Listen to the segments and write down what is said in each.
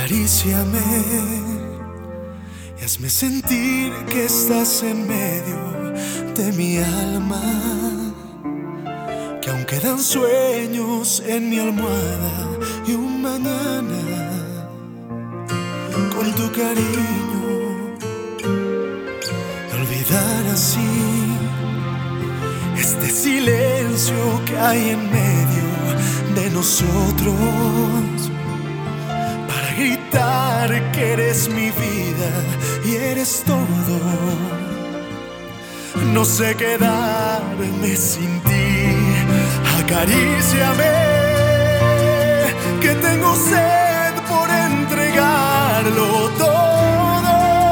Acaríciame y hazme sentir que estás en medio de mi alma, que aún quedan sueños en mi almohada y un mañana con tu cariño olvidar así este silencio que hay en medio de nosotros, para gritar que eres mi vida y eres todo. No sé quedarme sin ti. Acaríciame, que tengo sed por entregarlo todo,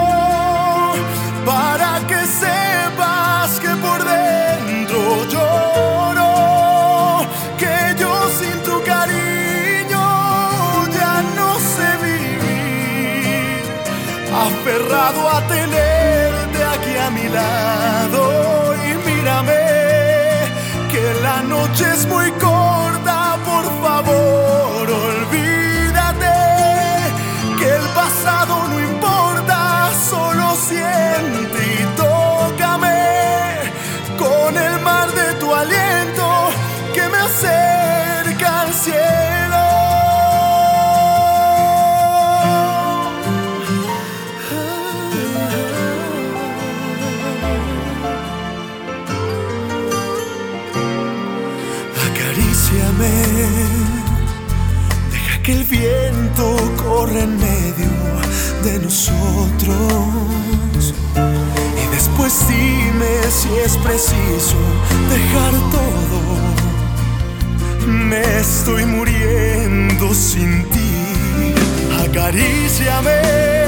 para que sepas que por dentro lloro, que yo sin tu cariño ya no sé vivir, aferrado a tenerte aquí a mi lado. Y mírame, que la noche es muy corta, por favor olvídate, que el pasado no importa, solo siente y tócame con el mar de tu aliento que me acerca al cielo. Acaríciame, deja que el viento corra en medio de nosotros, y después dime si es preciso dejar todo. Me estoy muriendo sin ti. Acaríciame,